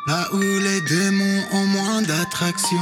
Là où les démons ont moins d'attraction.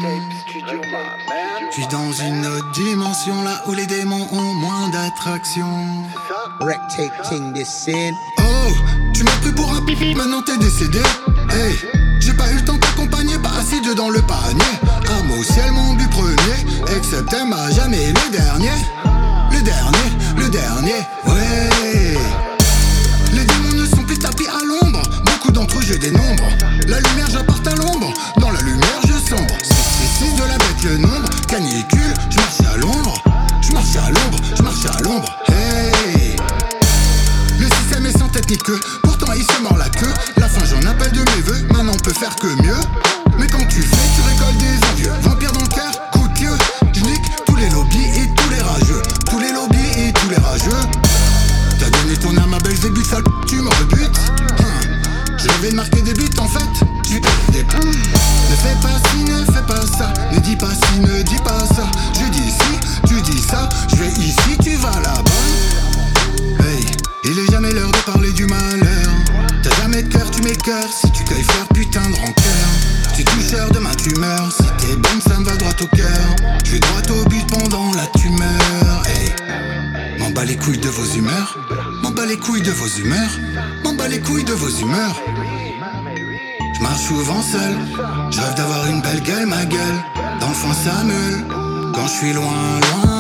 Je suis dans une autre dimension, là où les démons ont moins d'attraction. Rec Tape King, this sin. Oh, tu m'as pris pour un pipi, maintenant t'es décédé. Hey, j'ai pas eu le temps d'accompagner, pas assez de dans le panier. Arme au ciel, mon but premier, excepté ma jamais le dernier. Le dernier, ouais. Les démons ne sont plus tapis à l'ombre. Beaucoup d'entre eux j'ai des nombres. La lumière j'apporte à l'ombre. Dans la lumière je sombre. 6 de la bête le nombre. Canicule, je marche à l'ombre. Je marche à l'ombre. Hey. Le système est sans tête ni queue. Pourtant il se mord la queue. La fin j'en appelle de mes vœux. Maintenant on peut faire que mieux. Mais quand tu fais tu récoltes des envieux. Vampire dans le cœur, coup de queue. Je nique tous les lobbies et tous les rageux. Tous les lobbies et tous les rageux. T'as donné ton âme à Belzébuth, sale tu me rebutes. Je rêvais de marquer des buts en fait. Tu t'es des Ne fais pas ci, ne fais pas ça. Ne dis pas ci, ne dis pas ça. Je dis ci, tu dis ça. Je vais ici, tu vas là-bas. Hey, il est jamais l'heure de parler du malheur. T'as jamais de cœur, tu m'écœures. Si tu cueilles faire putain de rancœur. Tu toucheur, demain tu meurs. Si t'es bonne, ça me va droit au cœur. Je vais droit au but pendant la tumeur. Hey, m'en bats les couilles de vos humeurs. M'en bats les couilles de vos humeurs. M'en bats les couilles de vos humeurs. Je marche souvent seul. Je rêve d'avoir une belle gueule, ma gueule. Dans le fond ça meule. Quand je suis loin, loin.